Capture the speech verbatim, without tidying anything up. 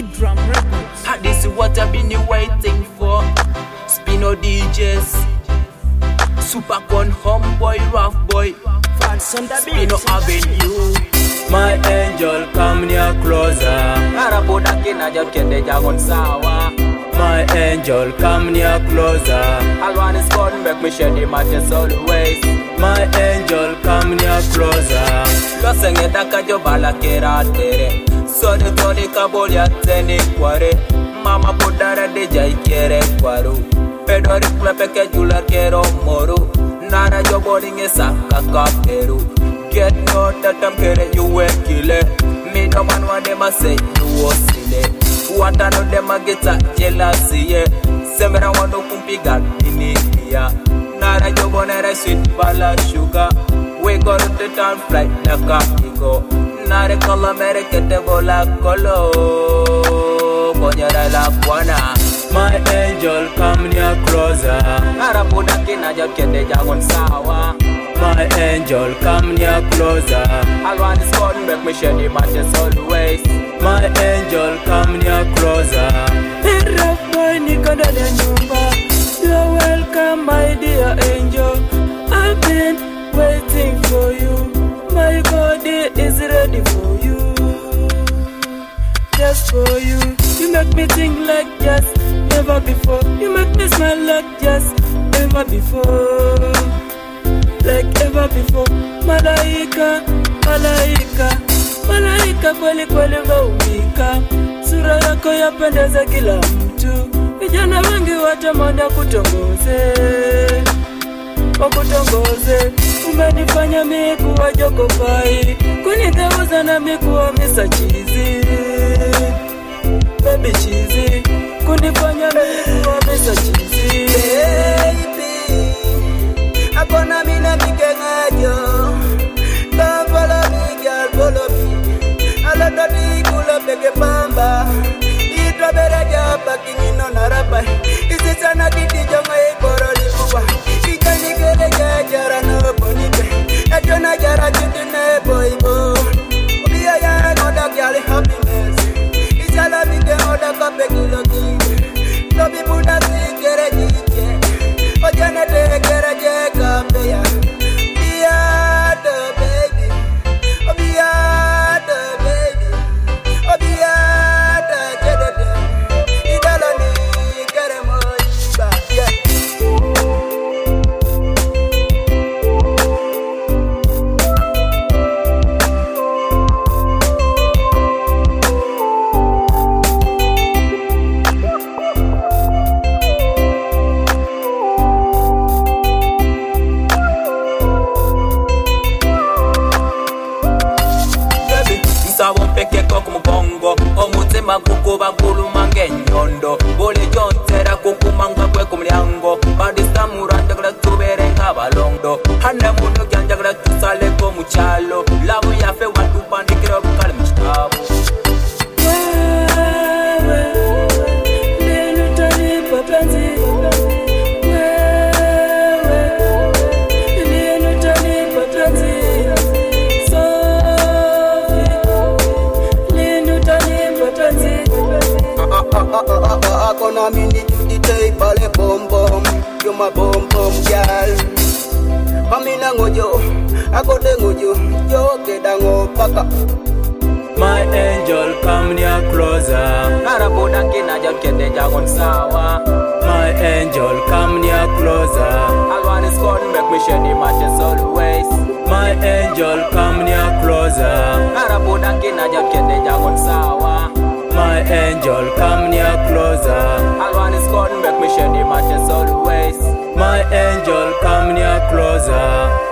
E-Drum Records. And this is what I've been waiting for. Spino D Js, Supercon, Homeboy, Rough Boy, Spino Avenue. My angel, come near closer. Arabuda kinaja kende jagon sawa. My angel, come near closer. Alwan is gone, make me shed him at his always. My angel, come near closer. Losenge daka jo bala kera tere. So the tony kaboli atene kware. Mama podara de jai kere kwaru. Pedori klepeke jula kero moru. Nana jo boarding is a kakaperu. Get no that I'm kere you were killer. Me no man want them a say you was silly. What I know them a get a jealousy, yeah. Semera wano kumpiga inikia. Nara jo bonere sweet bala sugar. We go to the town flight naka ego. Nare kala mere kete bola kolo. Konyara la kwana. My angel, come near closer. Arabuda kinaja kende jagon sawa. My angel, come near closer. Alwan is gone, make me shed him at his always. My angel, come near closer. Hey, rough boy, niko ndani ya nyumba. You're welcome, my dear angel. I've been waiting for you. My body is ready for you. Just for you. You make me think like just never before. You make me smile like just never before. Like ever before. Malaika, malaika, malaika kweli kweli umeumbika. Sura yako yapendeza kila mtu. Vijana wengi watamani kutongoze, wakutongoze. Umenifanya mimi kuwa joko pai, kunigeuza na mimi kuwa misa chizi. Baby chizi, kunifanya mimi kuwa misa chizi. Baby, akona mina mikengajo. Don't follow me, girl, follow me. Alada di kula peke pamba. Itra bere japa kingino narapa. Isi sana kiti jonga ikoro likuwa. Ika nikele jajara no ponipe. Ajona jara jutu ne boibo. Obia ya ngoda gyali happiness. Isala bige ngoda kape kilo kike. Tobi buda sikere jike. Ojane te kere je kape ya. Bia the baby. Obia the baby. Obia the jedede. Idala ni kere moiba. Yeah. Pekeko kumubongo omutima gukuba gulumanga enyondo buli gyontera kukumanga gwe ku mulyango badistamura njagala tubeere ng'abalondo hane muno gyanjagala tusaleko mu kyalo labu yaffe watupandikira olukale mu kitabo. Wewe, lini utanipa penzi? Wewe, lini utanipa penzi? Akona mini judy tay bale bom bom. You my bom bom girl. Pamina ngojo, akode ngojo. Yo kedango paka. My angel, come near closer. Arabuda kinaja kende jagon sawa. My angel, come near closer. Alwan is gone, make me shed him at his always. My angel, come near closer. Arabuda kinaja kende jagon sawa. My angel, come near closer. Alwan is gone, make me shed him at his always. My angel, come near closer.